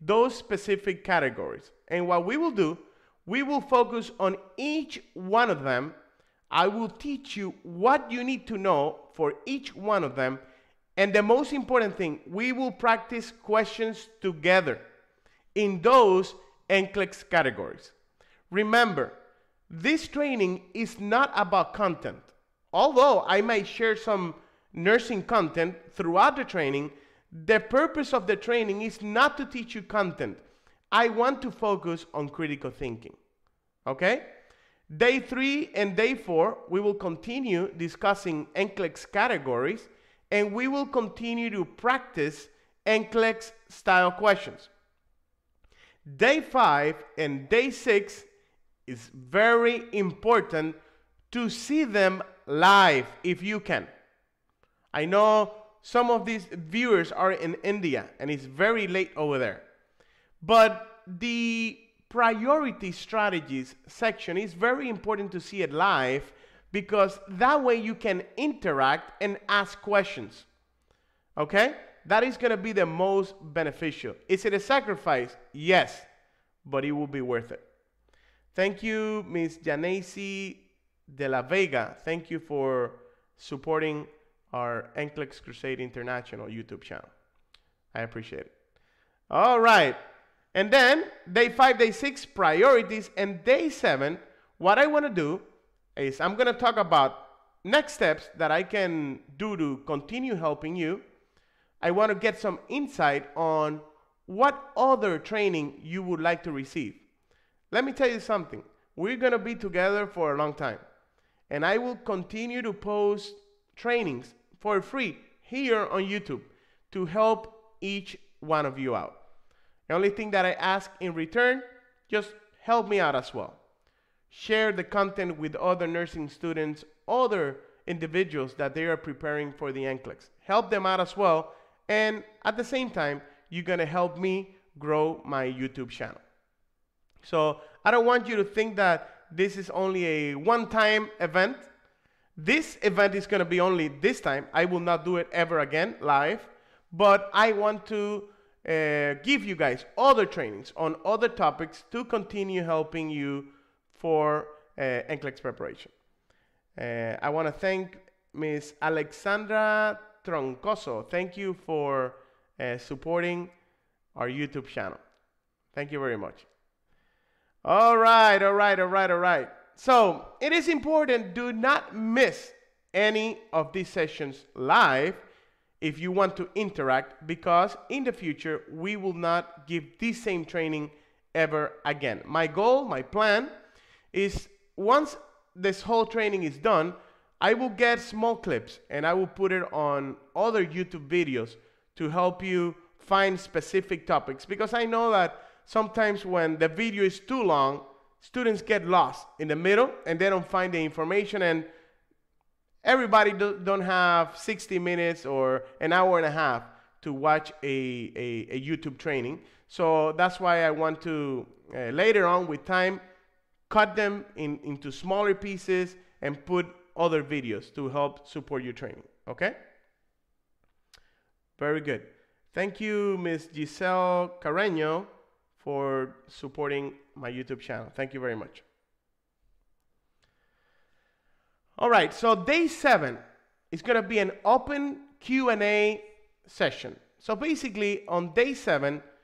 those specific categories. And what we will do, we will focus on each one of them. I will teach you what you need to know for each one of them. And the most important thing, we will practice questions together in those NCLEX categories. Remember, this training is not about content. Although I might share some nursing content throughout the training, the purpose of the training is not to teach you content. I want to focus on critical thinking. Okay? Day 3 and day 4, we will continue discussing NCLEX categories, and we will continue to practice NCLEX style questions. Day 5 and day 6 is very important to see them live if you can. I know some of these viewers are in India and it's very late over there. But the priority strategies section is very important to see it live, because that way you can interact and ask questions. Okay? That is going to be the most beneficial. Is it a sacrifice? Yes, but it will be worth it. Thank you, Ms. Janacy de la Vega. Thank you for supporting our NCLEX Crusade International YouTube channel. I appreciate it. All right. And then day 5, day 6, priorities, and day 7, what I want to do is I'm going to talk about next steps that I can do to continue helping you. I want to get some insight on what other training you would like to receive. Let me tell you something. We're going to be together for a long time, and I will continue to post trainings for free here on YouTube to help each one of you out. The only thing that I ask in return, just help me out as well. Share the content with other nursing students, other individuals that they are preparing for the NCLEX. Help them out as well, and at the same time, you're going to help me grow my YouTube channel. So I don't want you to think that this is only a one-time event. This event is going to be only this time. I will not do it ever again live, but I want to give you guys other trainings on other topics to continue helping you for NCLEX preparation. I want to thank Ms. Alexandra Troncoso. Thank you for supporting our YouTube channel. Thank you very much. All right. So it is important, do not miss any of these sessions live if you want to interact, because in the future, we will not give this same training ever again. My goal, my plan is, once this whole training is done, I will get small clips and I will put it on other YouTube videos to help you find specific topics, because I know that sometimes when the video is too long, students get lost in the middle and they don't find the information, and everybody don't have 60 minutes or an hour and a half to watch a YouTube training. So that's why I want to, later on with time, cut them into smaller pieces and put other videos to help support your training. Okay? Very good. Thank you, Ms. Giselle Carreño, for supporting my YouTube channel. Thank you very much. All right, so day 7 is going to be an open Q&A session. So basically, on day 7,